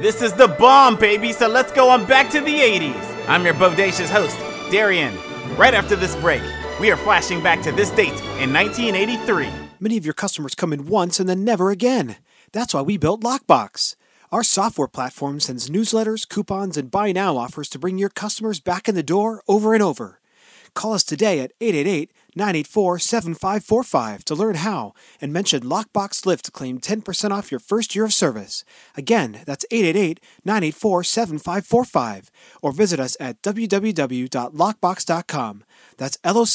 This is the bomb, baby, so let's go on back to the 80s. I'm your bodacious host, Darian. Right after this break, we are flashing back to this date in 1983. Many of your customers come in once and then never again. That's why we built Lockbox. Our software platform sends newsletters, coupons, and buy now offers to bring your customers back in the door over and over. Call us today at 888-984-7545 to learn how and mention Lockbox Lift to claim 10% off your first year of service. Again, that's 888-984-7545 or visit us at www.lockbox.com. That's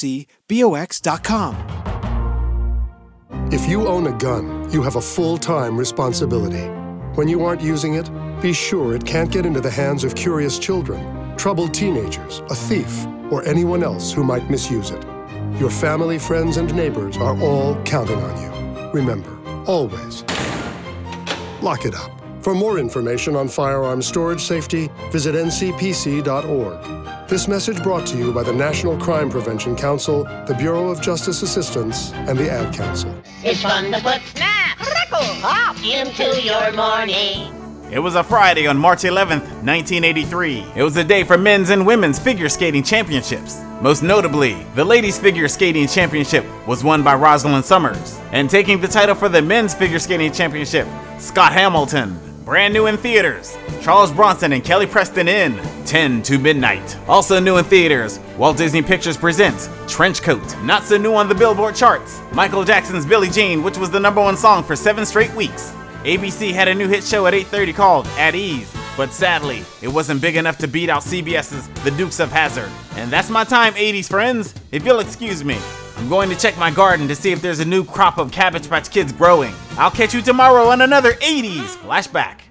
LOCBOX.com. If you own a gun, you have a full-time responsibility. When you aren't using it, be sure it can't get into the hands of curious children, troubled teenagers, a thief, or anyone else who might misuse it. Your family, friends, and neighbors are all counting on you. Remember, always, lock it up. For more information on firearm storage safety, visit ncpc.org. This message brought to you by the National Crime Prevention Council, the Bureau of Justice Assistance, and the Ad Council. It's fun to put snap, crackle, pop into your morning. It was a Friday on March 11th, 1983. It was a day for men's and women's figure skating championships. Most notably, the ladies' figure skating championship was won by Rosalind Summers. And taking the title for the men's figure skating championship, Scott Hamilton. Brand new in theaters, Charles Bronson and Kelly Preston in 10 to Midnight. Also new in theaters, Walt Disney Pictures presents Trenchcoat. Not so new on the Billboard charts, Michael Jackson's Billie Jean, which was the #1 song for 7 straight weeks. ABC had a new hit show at 8:30 called At Ease, but sadly, it wasn't big enough to beat out CBS's The Dukes of Hazzard. And that's my time, 80s friends. If you'll excuse me, I'm going to check my garden to see if there's a new crop of Cabbage Patch Kids growing. I'll catch you tomorrow on another 80s Flashback.